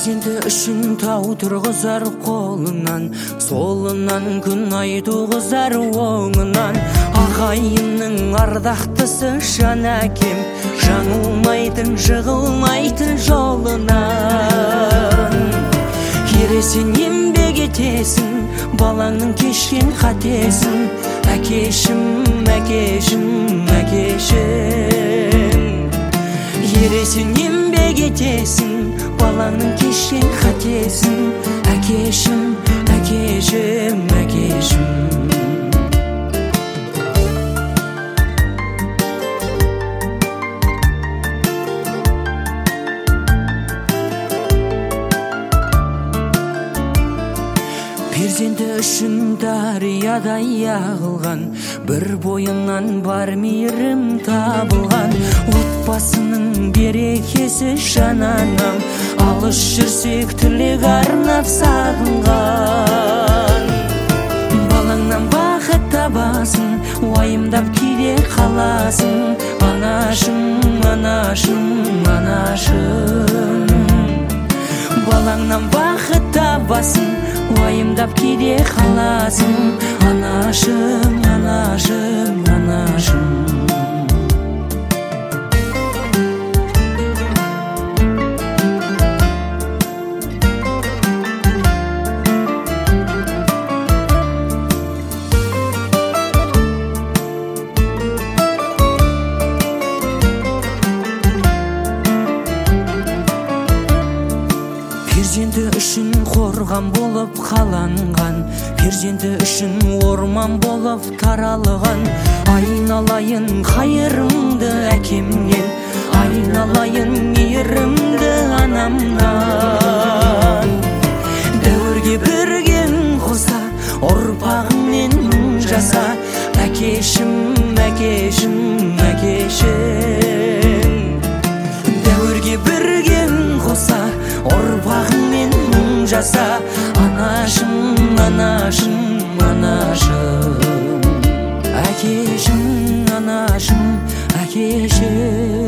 перзенті үшін тау тұрғызар қолынан, солынан күн ай туғызар оңынан. Ағайынның ардақтысы жан әкем, жаңылмайтын жығылмайтын жолынан. Ересен еңбек етесің, балаңның кешкен қатесін. Әкешім, әкешім, әкешім. Ересен еңбек етесің, балаңның кешкен қатесін. Әкешім, әкешім, әкешім. Перзенті үшін дариядай ағылған, бір бойынан бар мейірім табылған. Отбасының берекесі жананам, алыс жүрсек тілек арнап сағынған. Балаңнан бақыт табасын, уайымдап кейде қаласың. Анашым, анашым, анашым. Балаңнан бақыт табасын, уайымдап кейде қаласың. Анашым, анашым, анашым. Перзенті үшін қорған болып қаланған, перзенті үшін орман болып таралған. Айналайын қайырымды әкемнен, айналайын мейірімді анамнан. Дәуірге бірген қоса, ұрпағыңмен жаса. Әкешім, әкешім, әкешім. Дәуірге бірген қоса, ұрпағыңмен жаса. Анашым, анашым, анашым. Әкешім, анашым, әкешім.